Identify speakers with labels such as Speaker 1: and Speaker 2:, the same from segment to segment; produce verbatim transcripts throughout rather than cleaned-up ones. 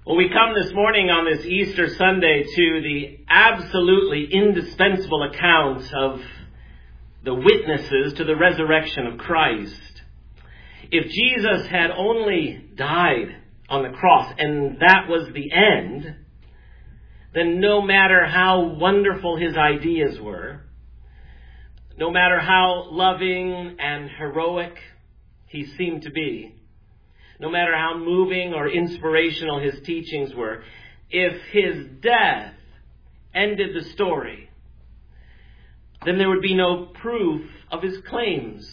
Speaker 1: Well, we come this morning on this Easter Sunday to the absolutely indispensable account of the witnesses to the resurrection of Christ. If Jesus had only died on the cross and that was the end, then no matter how wonderful his ideas were, no matter how loving and heroic he seemed to be, no matter how moving or inspirational his teachings were, if his death ended the story, then there would be no proof of his claims.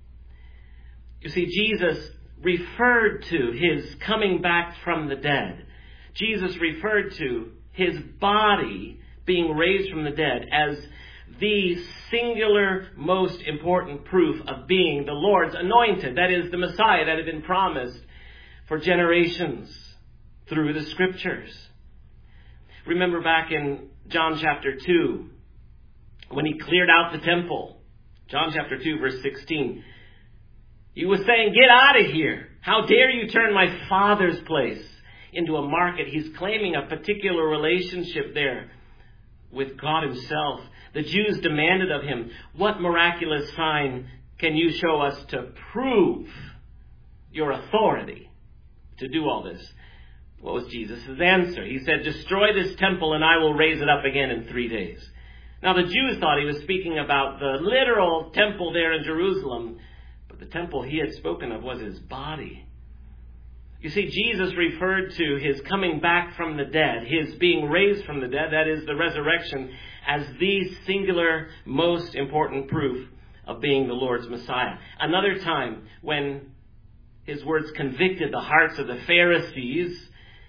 Speaker 1: You see, Jesus referred to his coming back from the dead. Jesus referred to his body being raised from the dead as the singular most important proof of being the Lord's anointed, that is, the Messiah that had been promised for generations through the Scriptures. Remember back in John chapter two, when he cleared out the temple, John chapter two, verse sixteen, he was saying, "Get out of here. How dare you turn my Father's place into a market?" He's claiming a particular relationship there with God himself. The Jews demanded of him, "What miraculous sign can you show us to prove your authority to do all this?" What was Jesus' answer? He said, "Destroy this temple and I will raise it up again in three days." Now the Jews thought he was speaking about the literal temple there in Jerusalem, but the temple he had spoken of was his body. You see, Jesus referred to his coming back from the dead, his being raised from the dead, that is the resurrection, as the singular most important proof of being the Lord's Messiah. Another time when his words convicted the hearts of the Pharisees,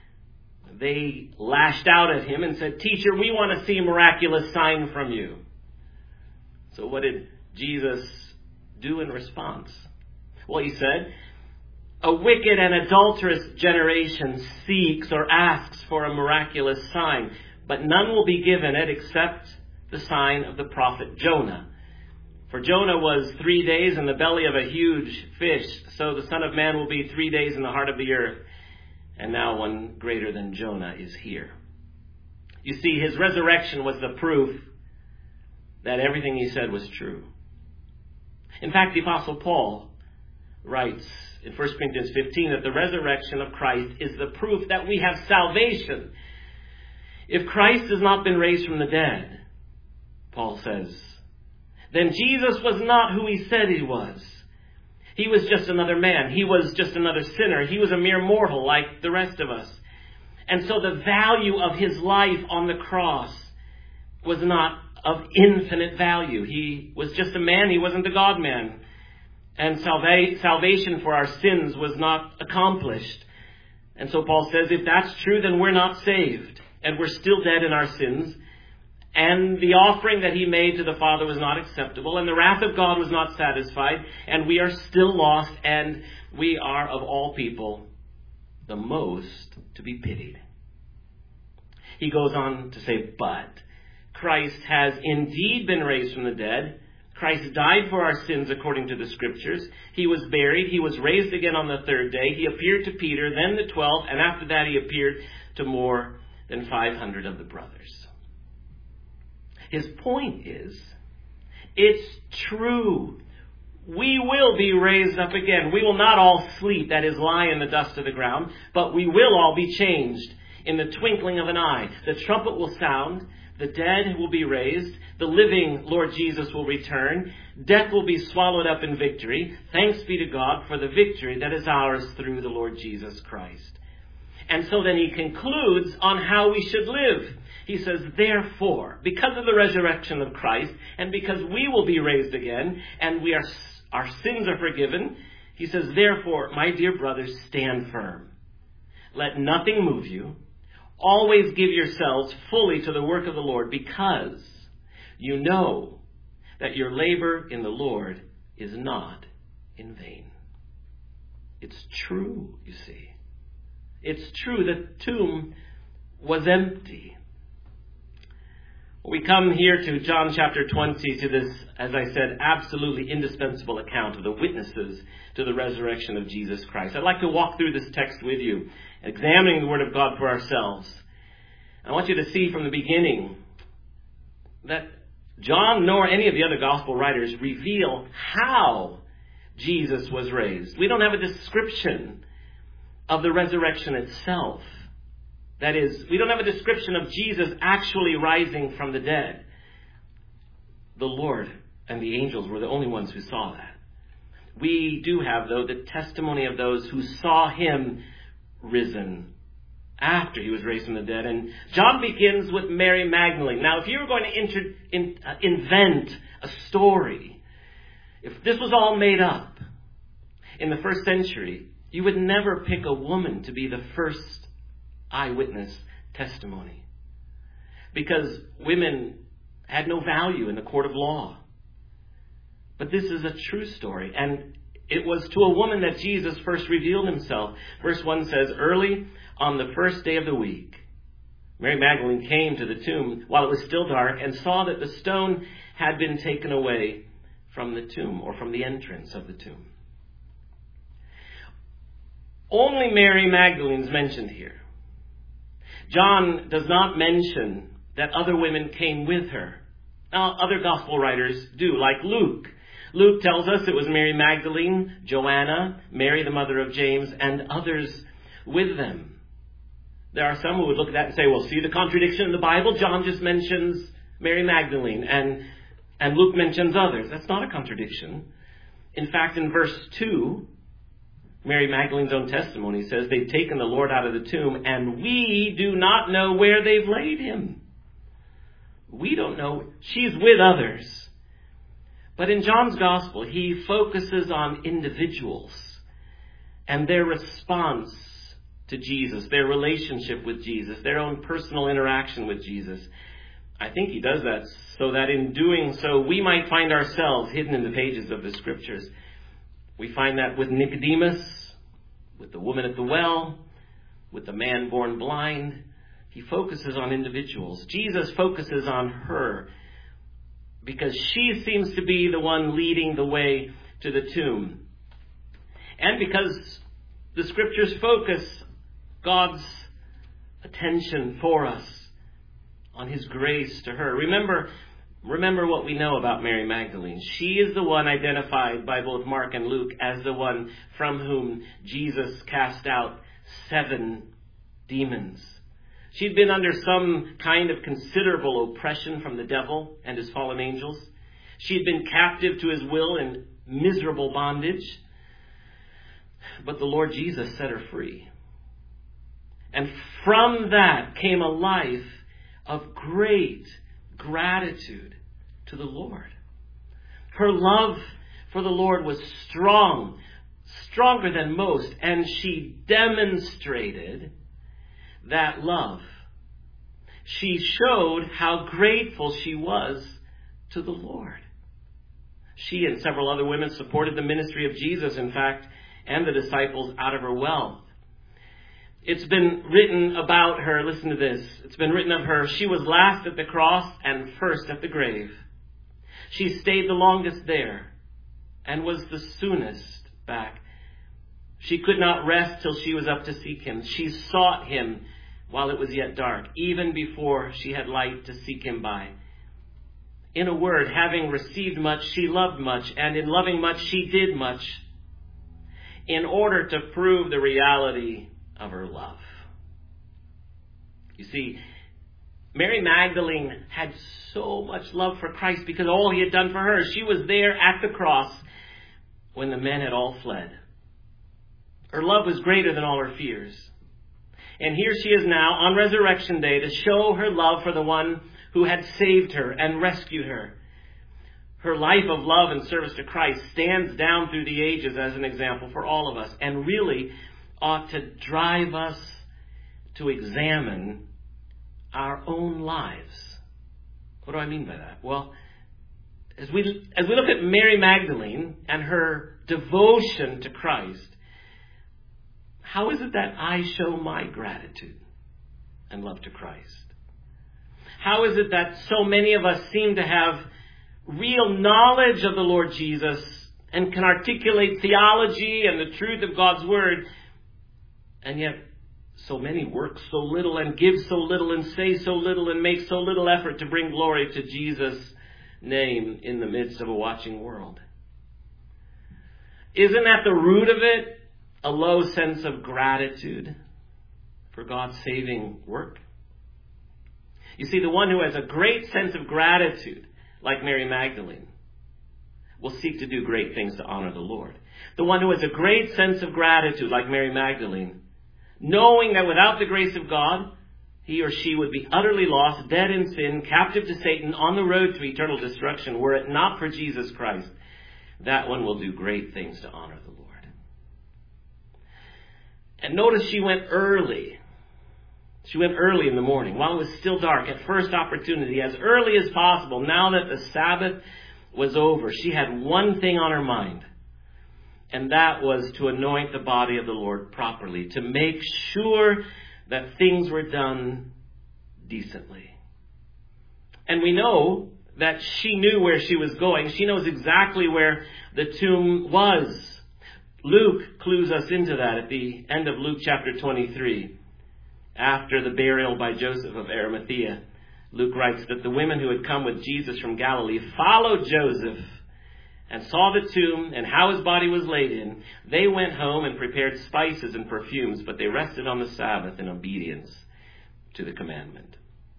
Speaker 1: they lashed out at him and said, "Teacher, we want to see a miraculous sign from you." So what did Jesus do in response? Well, he said, "A wicked and adulterous generation seeks or asks for a miraculous sign, but none will be given it except the sign of the prophet Jonah. For Jonah was three days in the belly of a huge fish, so the Son of Man will be three days in the heart of the earth. And now one greater than Jonah is here." You see, his resurrection was the proof that everything he said was true. In fact, the Apostle Paul writes in First Corinthians fifteen that the resurrection of Christ is the proof that we have salvation. If Christ has not been raised from the dead, Paul says, then Jesus was not who he said he was. He was just another man. He was just another sinner. He was a mere mortal like the rest of us. And so the value of his life on the cross was not of infinite value. He was just a man. He wasn't the God-man. And salva- salvation for our sins was not accomplished. And so Paul says, if that's true, then we're not saved. And we're still dead in our sins. And the offering that he made to the Father was not acceptable. And the wrath of God was not satisfied. And we are still lost. And we are, of all people, the most to be pitied. He goes on to say, but Christ has indeed been raised from the dead. Christ died for our sins according to the Scriptures. He was buried. He was raised again on the third day. He appeared to Peter, then the twelve. And after that, he appeared to more than five hundred of the brothers. His point is, it's true. We will be raised up again. We will not all sleep, that is, lie in the dust of the ground, but we will all be changed in the twinkling of an eye. The trumpet will sound. The dead will be raised. The living Lord Jesus will return. Death will be swallowed up in victory. Thanks be to God for the victory that is ours through the Lord Jesus Christ. And so then he concludes on how we should live. He says, therefore, because of the resurrection of Christ, and because we will be raised again, and we are our sins are forgiven, he says, therefore, my dear brothers, stand firm. Let nothing move you. Always give yourselves fully to the work of the Lord, because you know that your labor in the Lord is not in vain. It's true, you see. It's true. The tomb was empty. We come here to John chapter twenty, to this, as I said, absolutely indispensable account of the witnesses to the resurrection of Jesus Christ. I'd like to walk through this text with you, examining the Word of God for ourselves. I want you to see from the beginning that John nor any of the other gospel writers reveal how Jesus was raised. We don't have a description of the resurrection itself. That is, we don't have a description of Jesus actually rising from the dead. The Lord and the angels were the only ones who saw that. We do have, though, the testimony of those who saw him risen after he was raised from the dead. And John begins with Mary Magdalene. Now, if you were going to inter, in, uh, invent a story, if this was all made up in the first century, you would never pick a woman to be the first eyewitness testimony, because women had no value in the court of law. But this is a true story, and it was to a woman that Jesus first revealed himself. Verse one says, early on the first day of the week, Mary Magdalene came to the tomb while it was still dark and saw that the stone had been taken away from the tomb, or from the entrance of the tomb. Only Mary Magdalene is mentioned here. John does not mention that other women came with her. Now, other gospel writers do, like Luke. Luke tells us it was Mary Magdalene, Joanna, Mary the mother of James, and others with them. There are some who would look at that and say, well, see the contradiction in the Bible? John just mentions Mary Magdalene, and, and Luke mentions others. That's not a contradiction. In fact, in verse two, Mary Magdalene's own testimony says they've taken the Lord out of the tomb, and we do not know where they've laid him. We don't know. She's with others. But in John's gospel, he focuses on individuals and their response to Jesus, their relationship with Jesus, their own personal interaction with Jesus. I think he does that so that in doing so, we might find ourselves hidden in the pages of the Scriptures. We find that with Nicodemus, with the woman at the well, with the man born blind. He focuses on individuals. Jesus focuses on her because she seems to be the one leading the way to the tomb. And because the Scriptures focus God's attention for us on his grace to her. Remember, remember what we know about Mary Magdalene. She is the one identified by both Mark and Luke as the one from whom Jesus cast out seven demons. She'd been under some kind of considerable oppression from the devil and his fallen angels. She'd been captive to his will in miserable bondage. But the Lord Jesus set her free. And from that came a life of great gratitude to the Lord. Her love for the Lord was strong, stronger than most, and she demonstrated that love. She showed how grateful she was to the Lord. She and several other women supported the ministry of Jesus, in fact, and the disciples out of her wealth. It's been written about her, listen to this, it's been written of her, she was last at the cross and first at the grave. She stayed the longest there and was the soonest back. She could not rest till she was up to seek him. She sought him while it was yet dark, even before she had light to seek him by. In a word, having received much, she loved much, and in loving much, she did much, in order to prove the reality of her love. You see, Mary Magdalene had so much love for Christ because of all he had done for her. She was there at the cross when the men had all fled. Her love was greater than all her fears. And here she is now on Resurrection Day to show her love for the one who had saved her and rescued her. Her life of love and service to Christ stands down through the ages as an example for all of us, and really ought to drive us to examine our own lives. What do I mean by that? Well, as we as we look at Mary Magdalene and her devotion to Christ, how is it that I show my gratitude and love to Christ? How is it that so many of us seem to have real knowledge of the Lord Jesus and can articulate theology and the truth of God's Word, and yet so many work so little and give so little and say so little and make so little effort to bring glory to Jesus' name in the midst of a watching world? Isn't at the root of it a low sense of gratitude for God's saving work? You see, the one who has a great sense of gratitude, like Mary Magdalene, will seek to do great things to honor the Lord. The one who has a great sense of gratitude, like Mary Magdalene, knowing that without the grace of God, he or she would be utterly lost, dead in sin, captive to Satan, on the road to eternal destruction, were it not for Jesus Christ. That one will do great things to honor the Lord. And notice she went early. She went early in the morning, while it was still dark, at first opportunity, as early as possible. Now that the Sabbath was over, she had one thing on her mind, and that was to anoint the body of the Lord properly, to make sure that things were done decently. And we know that she knew where she was going. She knows exactly where the tomb was. Luke clues us into that at the end of Luke chapter twenty-three. After the burial by Joseph of Arimathea, Luke writes that the women who had come with Jesus from Galilee followed Joseph and saw the tomb and how his body was laid in. They went home and prepared spices and perfumes, but they rested on the Sabbath in obedience to the commandment.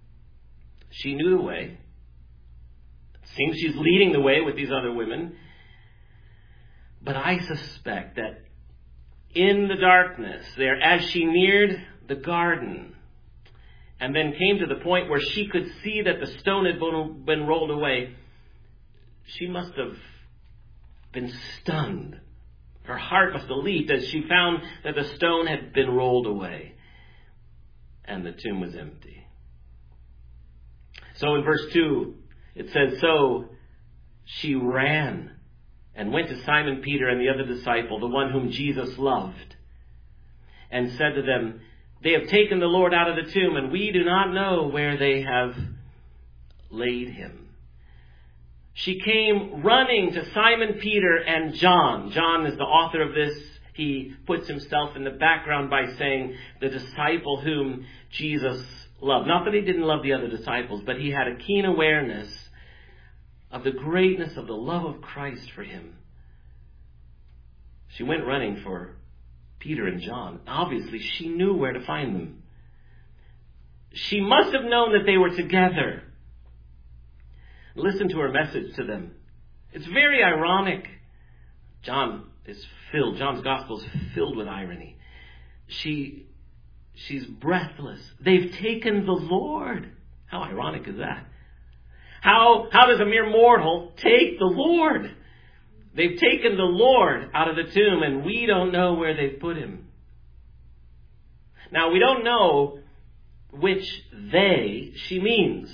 Speaker 1: She knew the way. It seems she's leading the way with these other women. But I suspect that in the darkness there, as she neared the garden and then came to the point where she could see that the stone had been rolled away, she must have been stunned. Her heart must have leaped as she found that the stone had been rolled away and the tomb was empty. So in verse two, it says, so she ran and went to Simon Peter and the other disciple, the one whom Jesus loved, and said to them, they have taken the Lord out of the tomb, and we do not know where they have laid him. She came running to Simon Peter and John. John is the author of this. He puts himself in the background by saying the disciple whom Jesus loved. Not that he didn't love the other disciples, but he had a keen awareness of the greatness of the love of Christ for him. She went running for Peter and John. Obviously, she knew where to find them. She must have known that they were together. Listen to her message to them. It's very ironic. John is filled, John's gospel is filled with irony. She, she's breathless. They've taken the Lord. How ironic is that? How, how does a mere mortal take the Lord? They've taken the Lord out of the tomb, and we don't know where they've put him. Now, we don't know which they she means.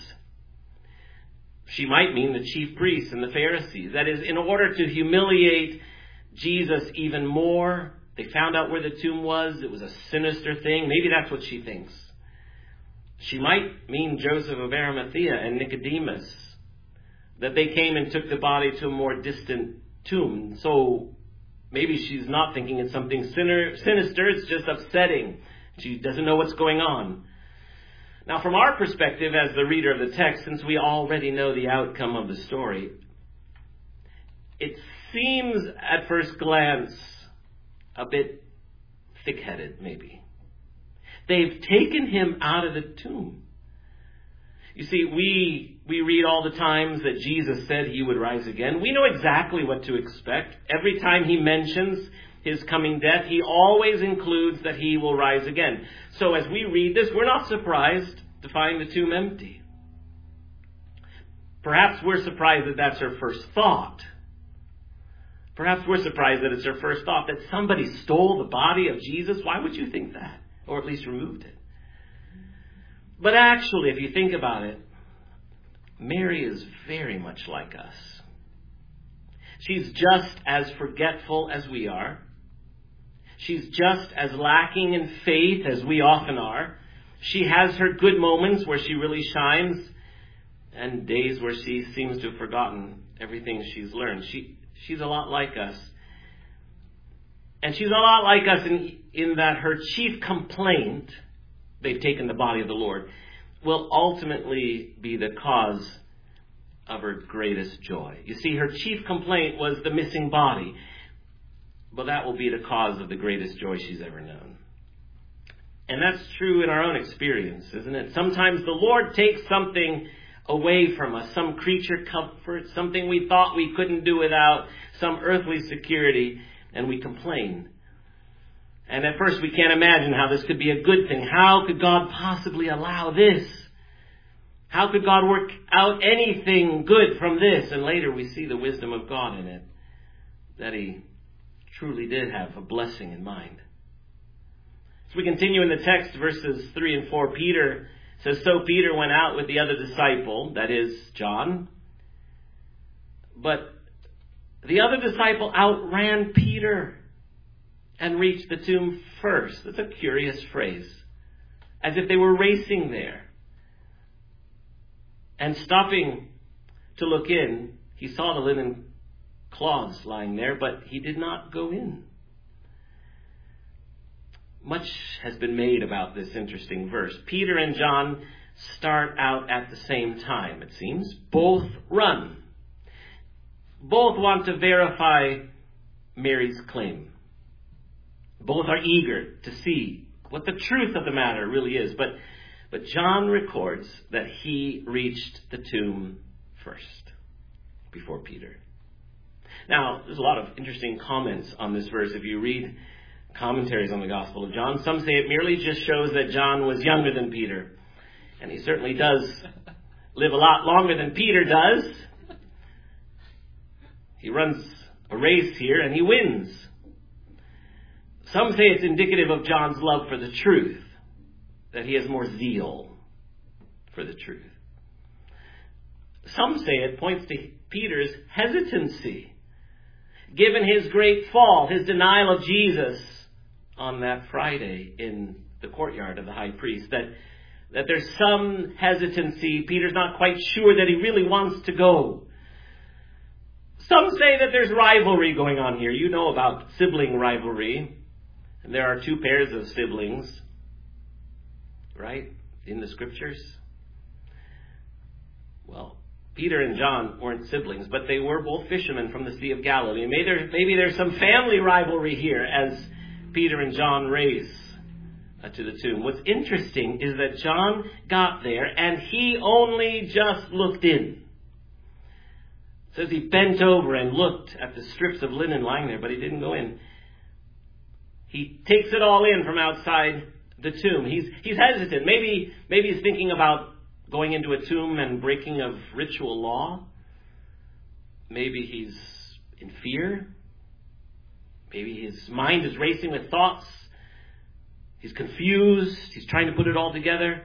Speaker 1: She might mean the chief priests and the Pharisees. That is, in order to humiliate Jesus even more, they found out where the tomb was. It was a sinister thing. Maybe that's what she thinks. She might mean Joseph of Arimathea and Nicodemus, that they came and took the body to a more distant tomb. So maybe she's not thinking it's something sinister. It's just upsetting. She doesn't know what's going on. Now, from our perspective as the reader of the text, since we already know the outcome of the story, it seems at first glance a bit thick-headed, maybe. They've taken him out of the tomb. You see, we we read all the times that Jesus said he would rise again. We know exactly what to expect. Every time he mentions his coming death, he always includes that he will rise again. So as we read this, we're not surprised to find the tomb empty. Perhaps we're surprised that that's her first thought. Perhaps we're surprised that it's her first thought that somebody stole the body of Jesus. Why would you think that? Or at least removed it. But actually, if you think about it, Mary is very much like us. She's just as forgetful as we are. She's just as lacking in faith as we often are. She has her good moments where she really shines, and days where she seems to have forgotten everything she's learned. She she's a lot like us. And she's a lot like us in, in that her chief complaint, they've taken the body of the Lord, will ultimately be the cause of her greatest joy. You see, her chief complaint was the missing body. But that will be the cause of the greatest joy she's ever known. And that's true in our own experience, isn't it? Sometimes the Lord takes something away from us, some creature comfort, something we thought we couldn't do without, some earthly security, and we complain. And at first we can't imagine how this could be a good thing. How could God possibly allow this? How could God work out anything good from this? And later we see the wisdom of God in it, that He truly did have a blessing in mind. As we continue in the text, verses three and four, Peter says, So Peter went out with the other disciple, that is, John. But the other disciple outran Peter and reached the tomb first. That's a curious phrase. As if they were racing there. And stopping to look in, he saw the linen cloths lying there, but he did not go in. Much has been made about this interesting verse. Peter and John start out at the same time, it seems. Both run. Both want to verify Mary's claim. Both are eager to see what the truth of the matter really is. But, but John records that he reached the tomb first, before Peter. Now, there's a lot of interesting comments on this verse. If you read commentaries on the Gospel of John, some say it merely just shows that John was younger than Peter. And he certainly does live a lot longer than Peter does. He runs a race here and he wins. Some say it's indicative of John's love for the truth, that he has more zeal for the truth. Some say it points to Peter's hesitancy, given his great fall, his denial of Jesus on that Friday in the courtyard of the high priest, that, that there's some hesitancy. Peter's not quite sure that he really wants to go. Some say that there's rivalry going on here. You know about sibling rivalry. And there are two pairs of siblings, right, in the scriptures. Well, Peter and John weren't siblings, but they were both fishermen from the Sea of Galilee. Maybe, there, maybe there's some family rivalry here as Peter and John race uh, to the tomb. What's interesting is that John got there and he only just looked in. It says he bent over and looked at the strips of linen lying there, but he didn't go in. He takes it all in from outside the tomb. He's he's hesitant. Maybe maybe he's thinking about going into a tomb and breaking of ritual law. Maybe he's in fear. Maybe his mind is racing with thoughts. He's confused. He's trying to put it all together.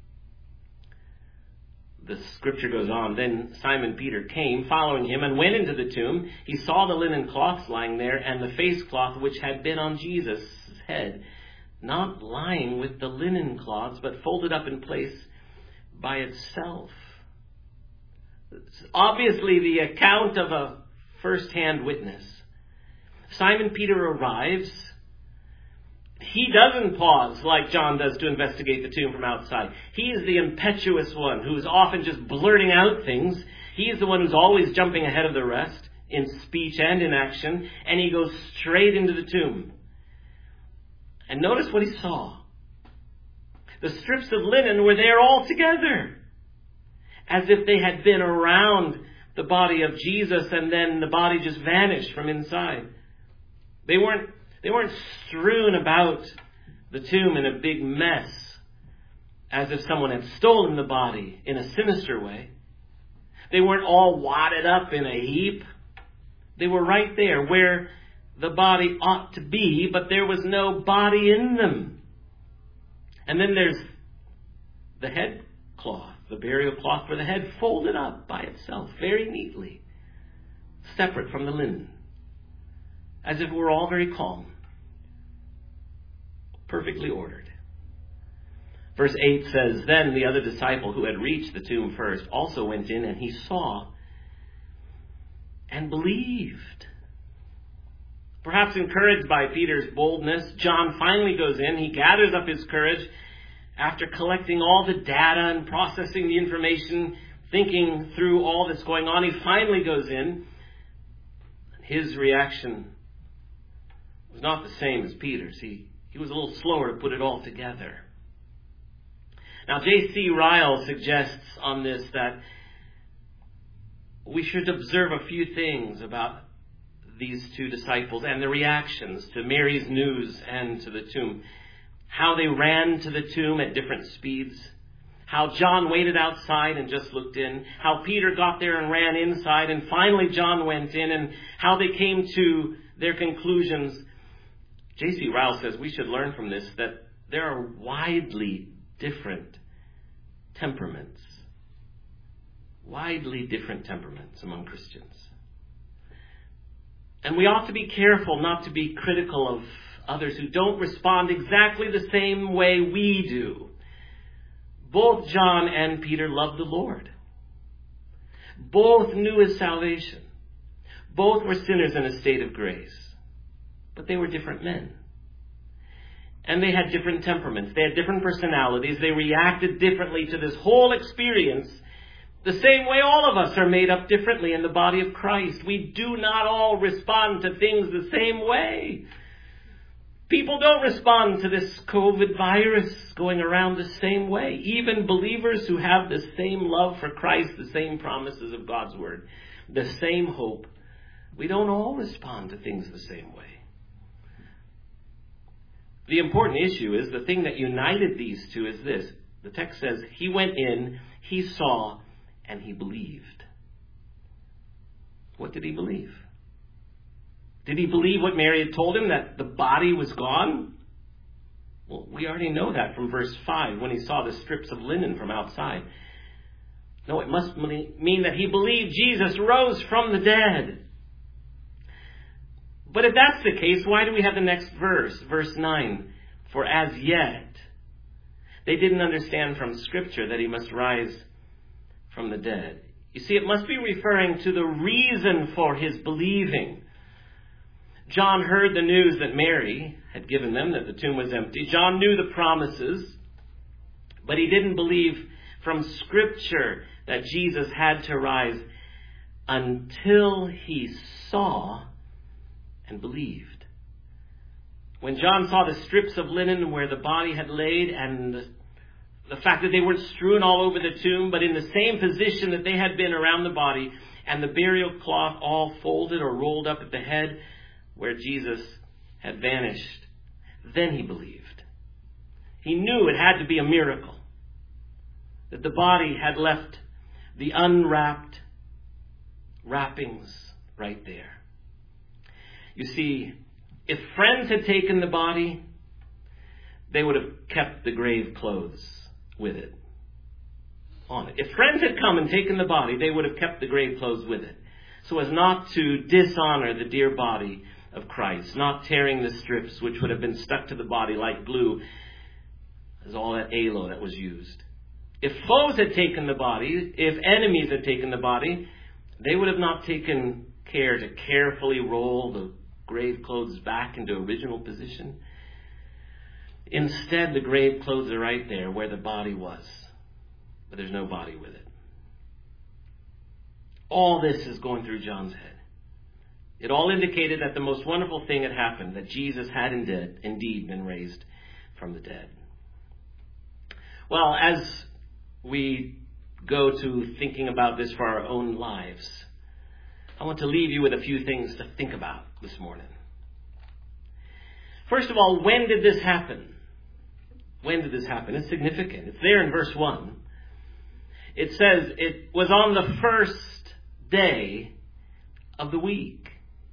Speaker 1: The scripture goes on. Then Simon Peter came, following him, and went into the tomb. He saw the linen cloths lying there, and the face cloth which had been on Jesus' head, not lying with the linen cloths, but folded up in place by itself. It's obviously the account of a first-hand witness. Simon Peter arrives. He doesn't pause like John does to investigate the tomb from outside. He is the impetuous one who is often just blurting out things. He is the one who's always jumping ahead of the rest in speech and in action. And he goes straight into the tomb. And notice what he saw. The strips of linen were there all together, as if they had been around the body of Jesus and then the body just vanished from inside. They weren't They weren't strewn about the tomb in a big mess, as if someone had stolen the body in a sinister way. They weren't all wadded up in a heap. They were right there where the body ought to be, but there was no body in them. And then there's the head cloth, the burial cloth for the head, folded up by itself very neatly, separate from the linen, as if it were all very calm, perfectly ordered. Verse eight says, "Then the other disciple who had reached the tomb first also went in, and he saw and believed." Perhaps encouraged by Peter's boldness, John finally goes in. He gathers up his courage after collecting all the data and processing the information, thinking through all that's going on. He finally goes in. His reaction was not the same as Peter's. He, he was a little slower to put it all together. Now, J C Ryle suggests on this that we should observe a few things about these two disciples and the reactions to Mary's news and to the tomb. How they ran to the tomb at different speeds. How John waited outside and just looked in. How Peter got there and ran inside. And finally John went in. And how they came to their conclusions. J C Ryle says we should learn from this that there are widely different temperaments. Widely different temperaments among Christians. And we ought to be careful not to be critical of others who don't respond exactly the same way we do. Both John and Peter loved the Lord. Both knew his salvation. Both were sinners in a state of grace. But they were different men. And they had different temperaments. They had different personalities. They reacted differently to this whole experience. The same way all of us are made up differently in the body of Christ. We do not all respond to things the same way. People don't respond to this COVID virus going around the same way. Even believers who have the same love for Christ, the same promises of God's Word, the same hope, we don't all respond to things the same way. The important issue is the thing that united these two is this. The text says, he went in, he saw, and he believed. What did he believe? Did he believe what Mary had told him, that the body was gone? Well, we already know that from verse five, when he saw the strips of linen from outside. No, it must mean that he believed Jesus rose from the dead. But if that's the case, why do we have the next verse, verse nine? For as yet, they didn't understand from Scripture that he must rise from the dead. You see, it must be referring to the reason for his believing. John heard the news that Mary had given them, that the tomb was empty. John knew the promises, but he didn't believe from Scripture that Jesus had to rise until he saw and believed. When John saw the strips of linen where the body had laid, and the, the fact that they weren't strewn all over the tomb, but in the same position that they had been around the body, and the burial cloth all folded or rolled up at the head where Jesus had vanished, then he believed. He knew it had to be a miracle, that the body had left the unwrapped wrappings right there. You see, if friends had taken the body, they would have kept the grave clothes with it, on it. If friends had come and taken the body, they would have kept the grave clothes with it, so as not to dishonor the dear body of Christ, not tearing the strips which would have been stuck to the body like glue, as all that aloe that was used. If foes had taken the body, if enemies had taken the body, they would have not taken care to carefully roll the grave clothes back into original position. Instead, the grave clothes are right there where the body was, but there's no body with it. All this is going through John's head. It all indicated that the most wonderful thing had happened, that Jesus had indeed been raised from the dead. Well, as we go to thinking about this for our own lives, I want to leave you with a few things to think about this morning. First of all, when did this happen? When did this happen? It's significant. It's there in verse one. It says it was on the first day of the week.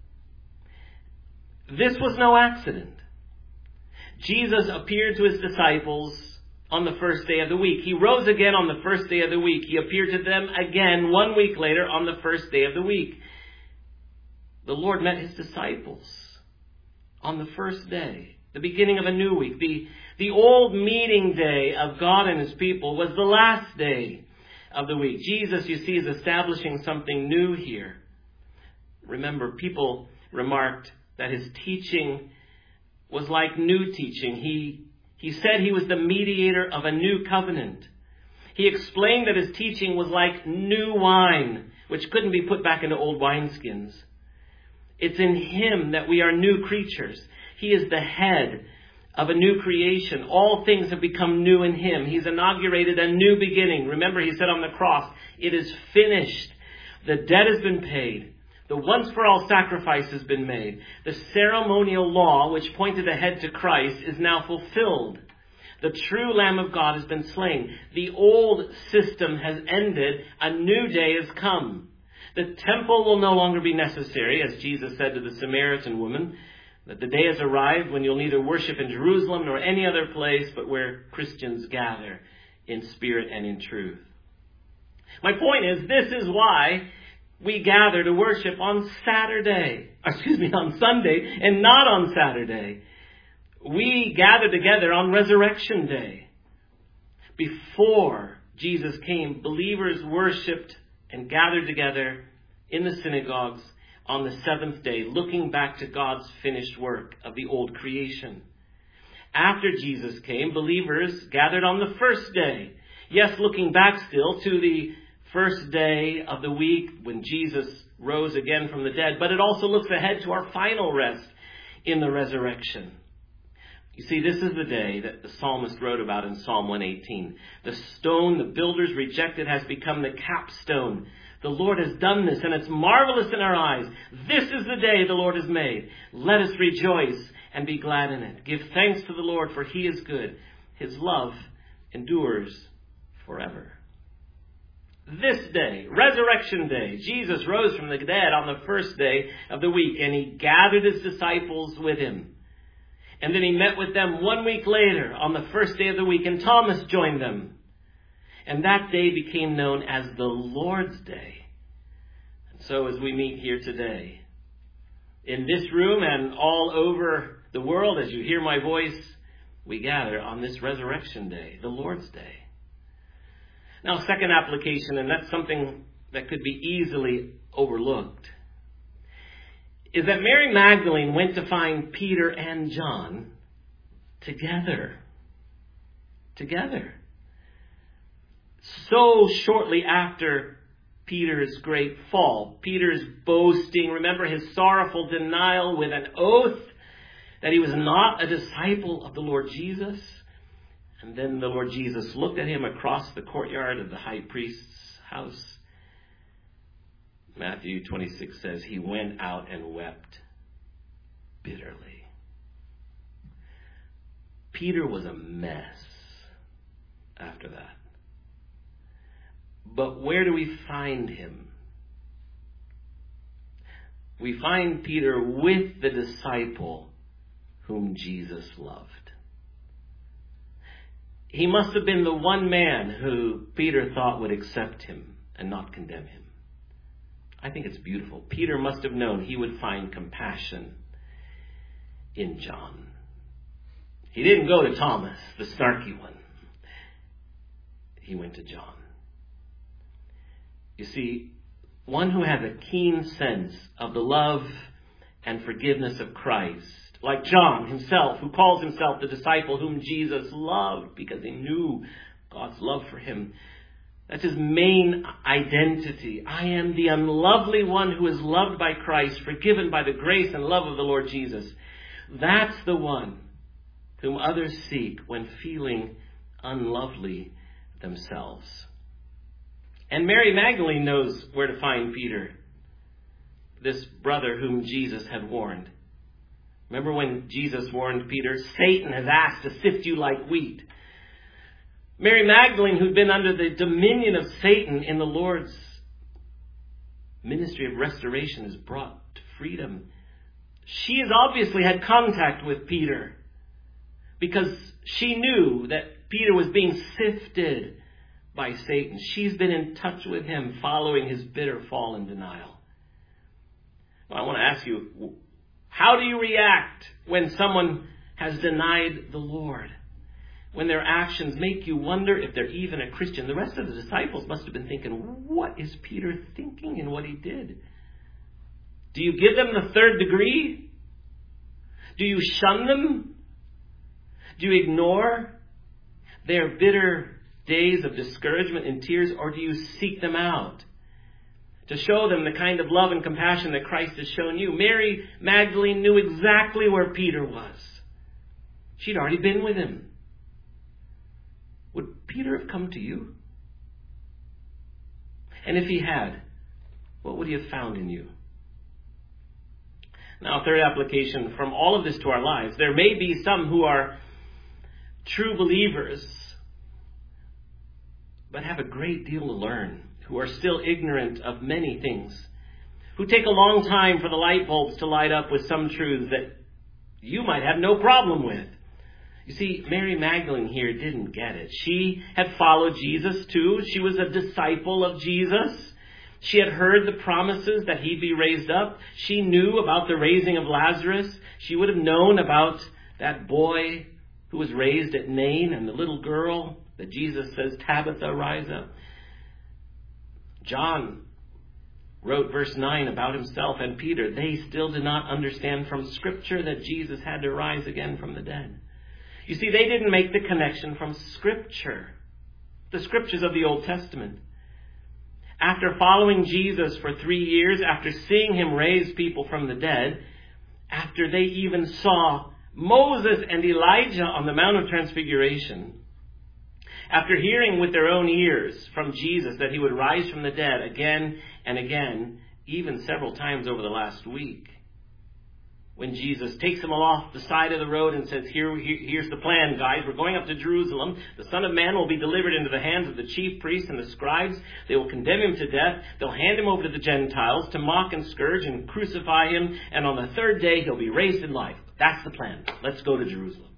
Speaker 1: This was no accident. Jesus appeared to his disciples on the first day of the week. He rose again on the first day of the week. He appeared to them again one week later on the first day of the week. The Lord met his disciples on the first day. the beginning of a new week. The, the old meeting day of God and his people was the last day of the week. Jesus, you see, is establishing something new here. Remember, people remarked that his teaching was like new teaching. He, he said he was the mediator of a new covenant. He explained that his teaching was like new wine, which couldn't be put back into old wineskins. It's in him that we are new creatures. He is the head of a new creation. All things have become new in him. He's inaugurated a new beginning. Remember, he said on the cross, it is finished. The debt has been paid. The once-for-all sacrifice has been made. The ceremonial law, which pointed ahead to Christ, is now fulfilled. The true Lamb of God has been slain. The old system has ended. A new day has come. The temple will no longer be necessary, as Jesus said to the Samaritan woman, that the day has arrived when you'll neither worship in Jerusalem nor any other place, but where Christians gather in spirit and in truth. My point is, this is why we gather to worship on Saturday, excuse me, on Sunday, and not on Saturday. We gather together on Resurrection Day. Before Jesus came, believers worshipped and gathered together in the synagogues on the seventh day, looking back to God's finished work of the old creation. After Jesus came, believers gathered on the first day. Yes, looking back still to the first day of the week when Jesus rose again from the dead, but it also looks ahead to our final rest in the resurrection. You see, this is the day that the psalmist wrote about in Psalm one eighteen. The stone the builders rejected has become the capstone. The Lord has done this, and it's marvelous in our eyes. This is the day the Lord has made. Let us rejoice and be glad in it. Give thanks to the Lord, for he is good. His love endures forever. This day, Resurrection Day, Jesus rose from the dead on the first day of the week, and he gathered his disciples with him. And then he met with them one week later on the first day of the week, and Thomas joined them. And that day became known as the Lord's Day. And so as we meet here today, in this room and all over the world, as you hear my voice, we gather on this Resurrection Day, the Lord's Day. Now, second application, and that's something that could be easily overlooked, is that Mary Magdalene went to find Peter and John together. Together. So shortly after Peter's great fall, Peter's boasting, remember his sorrowful denial with an oath that he was not a disciple of the Lord Jesus. And then the Lord Jesus looked at him across the courtyard of the high priest's house. Matthew twenty-six says he went out and wept bitterly. Peter was a mess after that. But where do we find him? We find Peter with the disciple whom Jesus loved. He must have been the one man who Peter thought would accept him and not condemn him. I think it's beautiful. Peter must have known he would find compassion in John. He didn't go to Thomas, the snarky one. He went to John. You see, one who has a keen sense of the love and forgiveness of Christ, like John himself, who calls himself the disciple whom Jesus loved because he knew God's love for him. That's his main identity. I am the unlovely one who is loved by Christ, forgiven by the grace and love of the Lord Jesus. That's the one whom others seek when feeling unlovely themselves. And Mary Magdalene knows where to find Peter, this brother whom Jesus had warned. Remember when Jesus warned Peter, Satan has asked to sift you like wheat. Mary Magdalene, who'd been under the dominion of Satan in the Lord's ministry of restoration, is brought to freedom. She has obviously had contact with Peter because she knew that Peter was being sifted by Satan. She's been in touch with him following his bitter fall and denial. Well, I want to ask you, how do you react when someone has denied the Lord, when their actions make you wonder if they're even a Christian. The rest of the disciples must have been thinking, what is Peter thinking in what he did? Do you give them the third degree? Do you shun them? Do you ignore their bitter days of discouragement and tears, or do you seek them out to show them the kind of love and compassion that Christ has shown you? Mary Magdalene knew exactly where Peter was. She'd already been with him. Would Peter have come to you? And if he had, what would he have found in you? Now, third application from all of this to our lives. There may be some who are true believers, but have a great deal to learn, who are still ignorant of many things, who take a long time for the light bulbs to light up with some truths that you might have no problem with. You see, Mary Magdalene here didn't get it. She had followed Jesus too. She was a disciple of Jesus. She had heard the promises that he'd be raised up. She knew about the raising of Lazarus. She would have known about that boy who was raised at Nain and the little girl that Jesus says, Tabitha, rise up. John wrote verse nine about himself and Peter. They still did not understand from Scripture that Jesus had to rise again from the dead. You see, they didn't make the connection from Scripture, the Scriptures of the Old Testament. After following Jesus for three years, after seeing him raise people from the dead, after they even saw Moses and Elijah on the Mount of Transfiguration, after hearing with their own ears from Jesus that he would rise from the dead again and again, even several times over the last week, when Jesus takes them off the side of the road and says, Here, here, here's the plan, guys. We're going up to Jerusalem. The Son of Man will be delivered into the hands of the chief priests and the scribes. They will condemn him to death. They'll hand him over to the Gentiles to mock and scourge and crucify him. And on the third day, he'll be raised in life. That's the plan. Let's go to Jerusalem.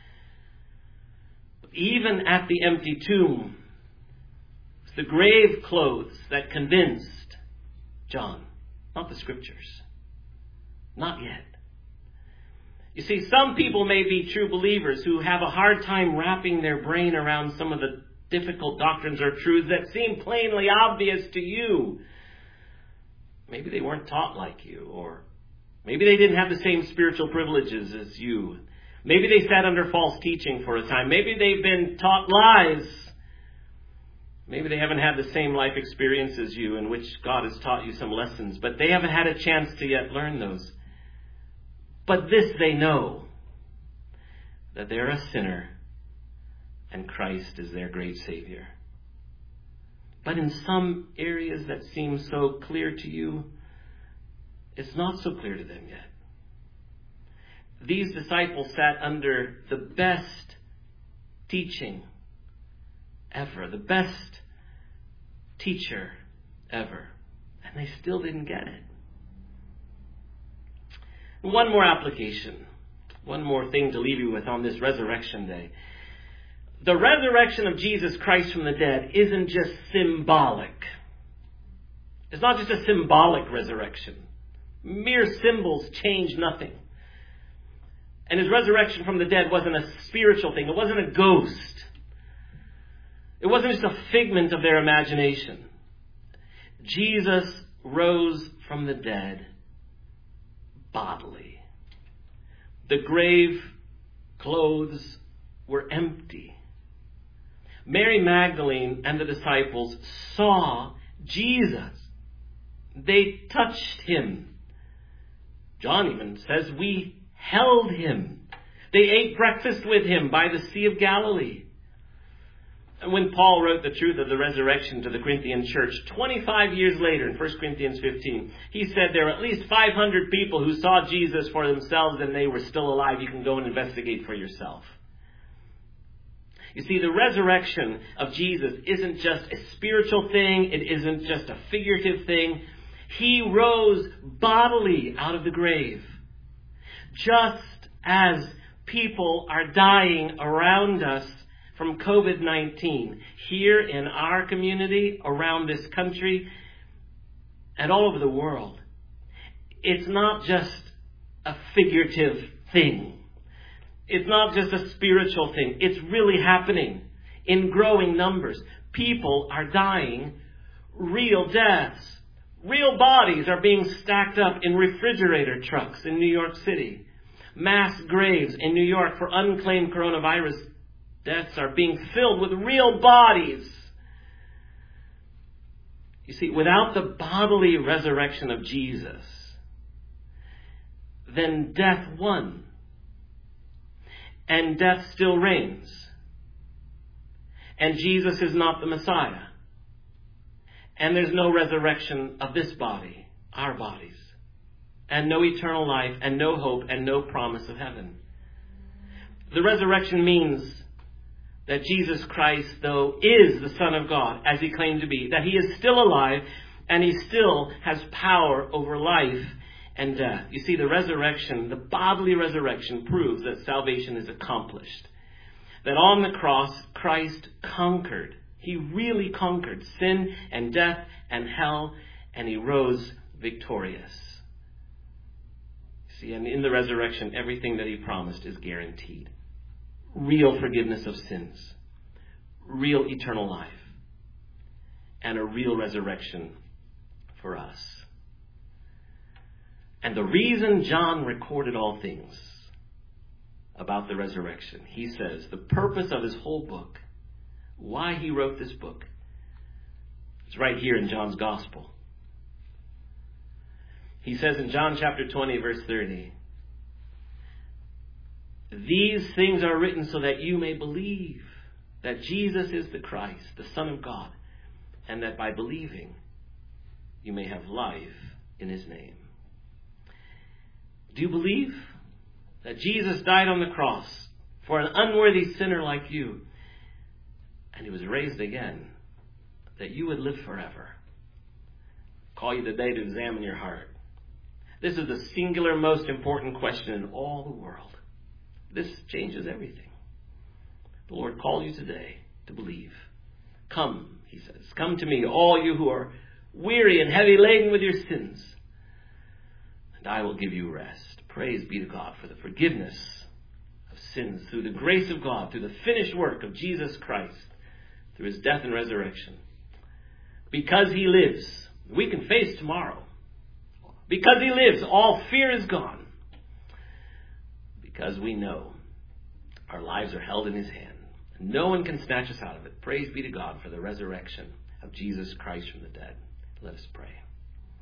Speaker 1: Even at the empty tomb, it's the grave clothes that convinced John, not the Scriptures. Not yet. You see, some people may be true believers who have a hard time wrapping their brain around some of the difficult doctrines or truths that seem plainly obvious to you. Maybe they weren't taught like you, or maybe they didn't have the same spiritual privileges as you. Maybe they sat under false teaching for a time. Maybe they've been taught lies. Maybe they haven't had the same life experience as you in which God has taught you some lessons, but they haven't had a chance to yet learn those. But this they know, that they're a sinner and Christ is their great Savior. But in some areas that seem so clear to you, it's not so clear to them yet. These disciples sat under the best teaching ever, the best teacher ever, and they still didn't get it. One more application, one more thing to leave you with on this resurrection day. The resurrection of Jesus Christ from the dead isn't just symbolic. It's not just a symbolic resurrection. Mere symbols change nothing. And his resurrection from the dead wasn't a spiritual thing. It wasn't a ghost. It wasn't just a figment of their imagination. Jesus rose from the dead bodily. The grave clothes were empty. Mary Magdalene and the disciples saw Jesus. They touched him. John even says, we held him. They ate breakfast with him by the Sea of Galilee. And when Paul wrote the truth of the resurrection to the Corinthian church, twenty-five years later in First Corinthians fifteen, he said there were at least five hundred people who saw Jesus for themselves and they were still alive. You can go and investigate for yourself. You see, the resurrection of Jesus isn't just a spiritual thing. It isn't just a figurative thing. He rose bodily out of the grave. Just as people are dying around us from covid nineteen, here in our community, around this country, and all over the world, it's not just a figurative thing. It's not just a spiritual thing. It's really happening in growing numbers. People are dying real deaths. Real bodies are being stacked up in refrigerator trucks in New York City. Mass graves in New York for unclaimed coronavirus deaths are being filled with real bodies. You see, without the bodily resurrection of Jesus, then death won. And death still reigns. And Jesus is not the Messiah. And there's no resurrection of this body, our bodies. And no eternal life, and no hope, and no promise of heaven. The resurrection means that Jesus Christ, though, is the Son of God, as he claimed to be, that he is still alive, and he still has power over life and death. You see, the resurrection, the bodily resurrection, proves that salvation is accomplished. That on the cross, Christ conquered. He really conquered sin and death and hell, and he rose victorious. See, and in the resurrection, everything that he promised is guaranteed. Real forgiveness of sins, real eternal life, and a real resurrection for us. And the reason John recorded all things about the resurrection, he says, the purpose of his whole book, why he wrote this book, is right here in John's Gospel. He says in John chapter twenty, verse thirty, these things are written so that you may believe that Jesus is the Christ, the Son of God, and that by believing you may have life in his name. Do you believe that Jesus died on the cross for an unworthy sinner like you, and he was raised again, that you would live forever? I call you today to examine your heart. This is the singular most important question in all the world. This changes everything. The Lord calls you today to believe. Come, he says, come to me, all you who are weary and heavy laden with your sins, and I will give you rest. Praise be to God for the forgiveness of sins through the grace of God, through the finished work of Jesus Christ, through his death and resurrection. Because he lives, we can face tomorrow. Because he lives, all fear is gone. Because we know our lives are held in his hand. No one can snatch us out of it. Praise be to God for the resurrection of Jesus Christ from the dead. Let us pray.